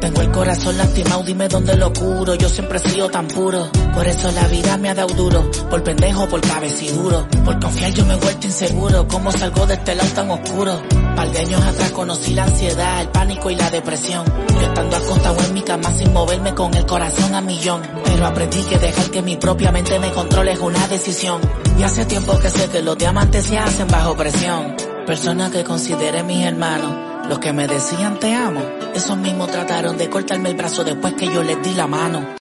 Tengo el corazón lastimado, dime dónde lo curo. Yo siempre he sido tan puro, por eso la vida me ha dado duro. Por pendejo, por cabeciduro, por confiar yo me he vuelto inseguro. ¿Cómo salgo de este lado tan oscuro? Par de años atrás conocí la ansiedad, el pánico y la depresión. Yo estando acostado en mi cama sin moverme con el corazón a millón. Pero aprendí que dejar que mi propia mente me controle es una decisión. Y hace tiempo que sé que los diamantes se hacen bajo presión. Personas que consideré mis hermanos, los que me decían te amo, esos mismos trataron de cortarme el brazo después que yo les di la mano.